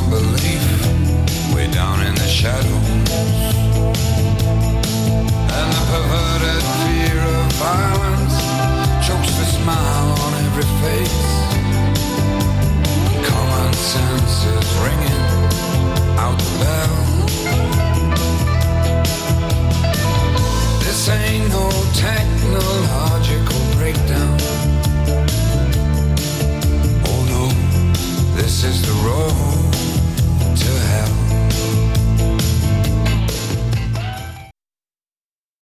unbelief way down in the shadows. And the perverted fear of violence chokes the smile on every face. Common sense is ringing out the bell. This ain't no tech